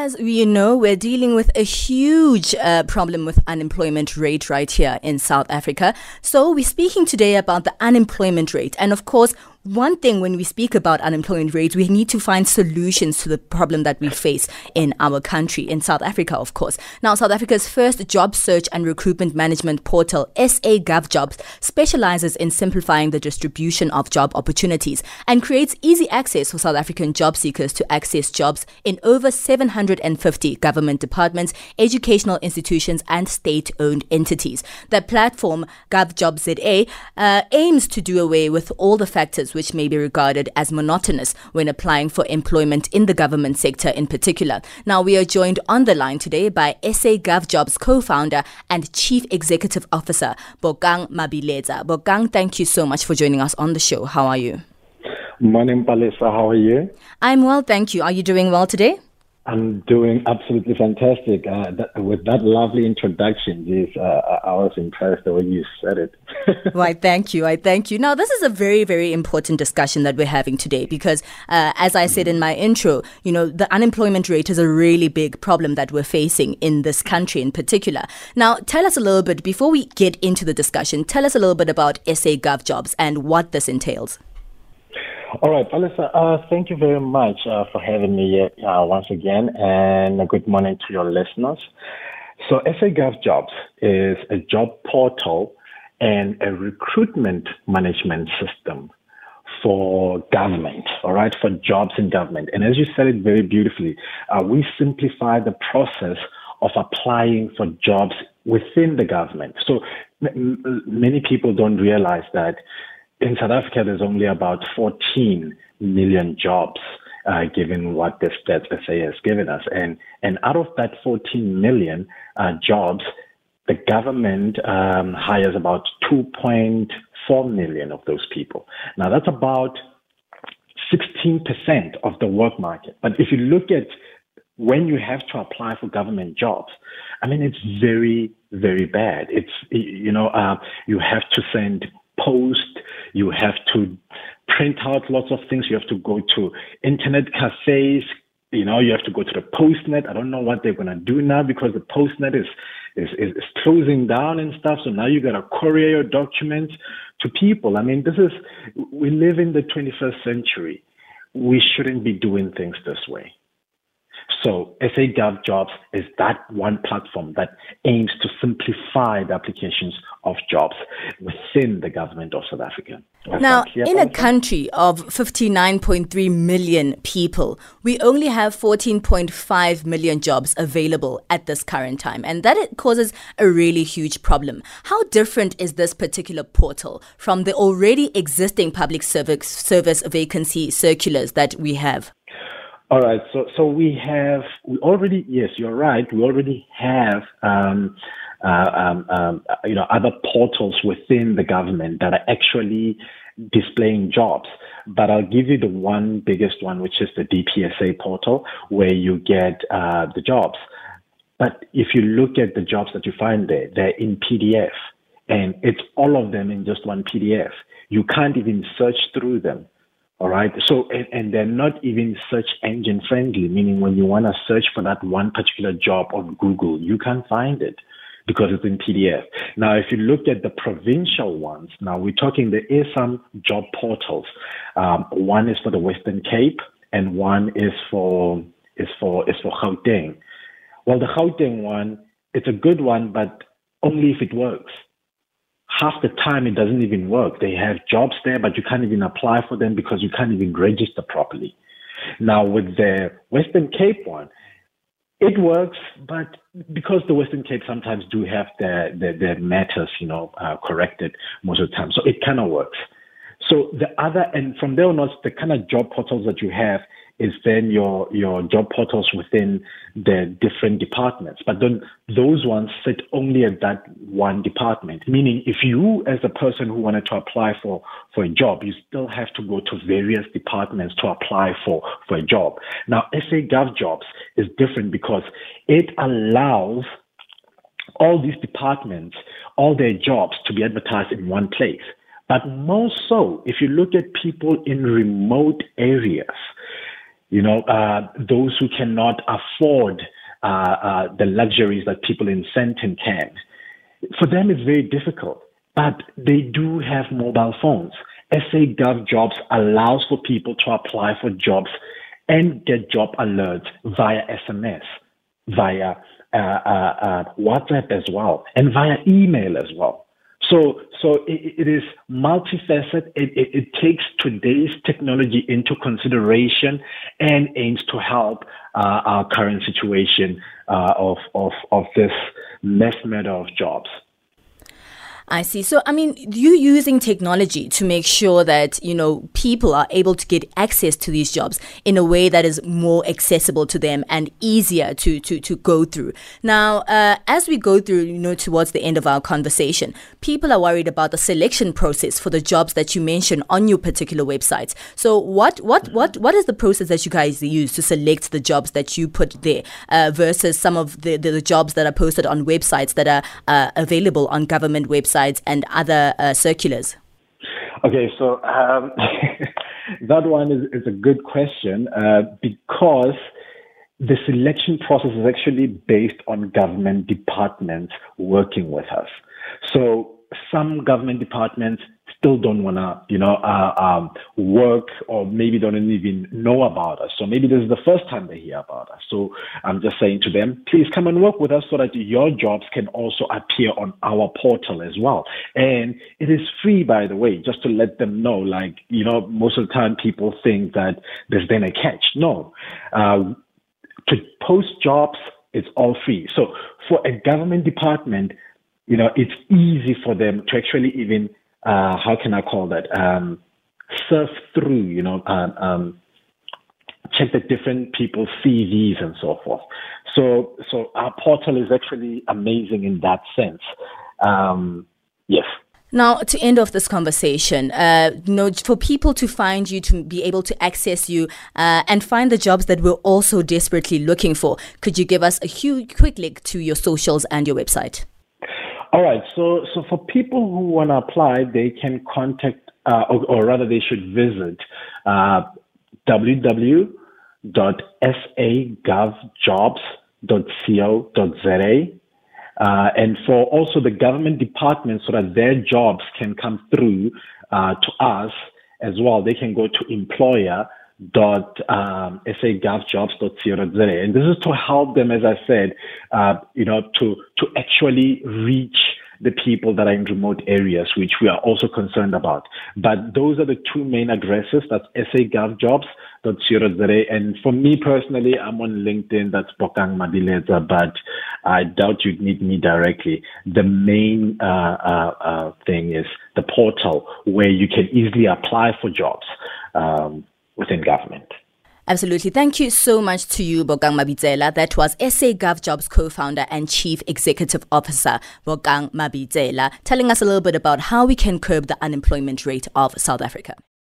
as we know, we're dealing with a huge problem with unemployment rate right here in South Africa. So we're speaking today about the unemployment rate. And of course, one thing when we speak about unemployment rates, we need to find solutions to the problem that we face in our country, in South Africa, of course. Now, South Africa's first job search and recruitment management portal, SA GovJobs, specializes in simplifying the distribution of job opportunities and creates easy access for South African job seekers to access jobs in over 750 government departments, educational institutions, and state-owned entities. The platform, GovJobZA, aims to do away with all the factors which may be regarded as monotonous when applying for employment in the government sector in particular. Now, we are joined on the line today by SA GovJobs co-founder and Chief Executive Officer, Bokang Mabileza. Bokang, thank you so much for joining us on the show. How are you? Morning, Palesa. How are you? I'm well, thank you. Are you doing well today? I'm doing absolutely fantastic. With that lovely introduction, I was impressed the way you said it. Why, thank you. Now, this is a very, very important discussion that we're having today because, as I said in my intro, the unemployment rate is a really big problem that we're facing in this country in particular. Now, tell us a little bit, before we get into the discussion, tell us a little bit about SA GovJobs and what this entails. All right, Palesa, thank you very much for having me here once again, and good morning to your listeners. So SA GovJobs is a job portal and a recruitment management system for government, all right, for jobs in government. And as you said it very beautifully, we simplify the process of applying for jobs within the government. So many people don't realize that in South Africa, there's only about 14 million jobs, given what the Stats SA has given us. And out of that 14 million jobs, the government hires about 2.4 million of those people. Now, that's about 16% of the work market. But if you look at when you have to apply for government jobs, I mean, it's very, very bad. It's, you have to send post, you have to print out lots of things, you have to go to internet cafes, you have to go to the Postnet. I don't know what they're going to do now because the Postnet is closing down and stuff. So now you got to courier your documents to people. I mean, we live in the 21st century. We shouldn't be doing things this way. So SA GovJobs is that one platform that aims to simplify the applications of jobs within the government of South Africa. Now, in a country of 59.3 million people, we only have 14.5 million jobs available at this current time, and that it causes a really huge problem. How different is this particular portal from the already existing public service vacancy circulars that we have? All right. So we already, yes, you're right. We already have, other portals within the government that are actually displaying jobs. But I'll give you the biggest one, which is the DPSA portal, where you get the jobs. But if you look at the jobs that you find there, they're in PDF, and it's all of them in just one PDF. You can't even search through them. All right. So, and they're not even search engine friendly, meaning when you want to search for that one particular job on Google, you can't find it because it's in PDF. Now, if you look at the provincial ones, now there is some job portals. One is for the Western Cape and one is for Gauteng. Well, the Gauteng one, it's a good one, but only if it works. Half the time, it doesn't even work. They have jobs there, but you can't even apply for them because you can't even register properly. Now, with the Western Cape one, it works, but because the Western Cape sometimes do have their matters, corrected most of the time, so it kind of works. So and from there on out, the kind of job portals that you have is then your job portals within the different departments. But then those ones sit only at that one department, meaning if you as a person who wanted to apply for a job, you still have to go to various departments to apply for a job. Now, SA GovJobs is different because it allows all these departments, all their jobs to be advertised in one place. But more so, if you look at people in remote areas, those who cannot afford the luxuries that people in Sandton can. For them, it's very difficult, but they do have mobile phones. SA Gov Jobs allows for people to apply for jobs and get job alerts via SMS, via WhatsApp as well, and via email as well. So it is multifaceted. It takes today's technology into consideration and aims to help our current situation of this mass murder of jobs. I see. So, I mean, you using technology to make sure that, people are able to get access to these jobs in a way that is more accessible to them and easier to go through. Now, as we go through, towards the end of our conversation, people are worried about the selection process for the jobs that you mentioned on your particular websites. So what is the process that you guys use to select the jobs that you put there versus some of the jobs that are posted on websites that are available on government websites and other circulars? Okay, so that one is a good question because the selection process is actually based on government departments working with us. So some government departments still don't want to, work, or maybe don't even know about us. So maybe this is the first time they hear about us. So I'm just saying to them, please come and work with us so that your jobs can also appear on our portal as well. And it is free, by the way, just to let them know, most of the time people think that there's then a catch. No, to post jobs, it's all free. So for a government department, it's easy for them to actually even how can I call that? Surf through, check the different people's CVs and so forth. So our portal is actually amazing in that sense. Yes. Now, to end off this conversation, for people to find you, to be able to access you and find the jobs that we're also desperately looking for, could you give us a quick link to your socials and your website? All right. So for people who want to apply, they can contact, or rather they should visit www.sagovjobs.co.za. And for also the government departments, so that their jobs can come through to us as well, they can go to employer.sagovjobs.co.za. And this is to help them, as I said, to actually reach the people that are in remote areas, which we are also concerned about. But those are the two main addresses. That's sagovjobs.co.za. And for me personally, I'm on LinkedIn. That's Bokang Mabileza, but I doubt you'd need me directly. The main thing is the portal where you can easily apply for jobs within government. Absolutely. Thank you so much to you, Bokang Mabitsela. That was SA Gov Jobs co-founder and Chief Executive Officer, Bokang Mabitsela, telling us a little bit about how we can curb the unemployment rate of South Africa.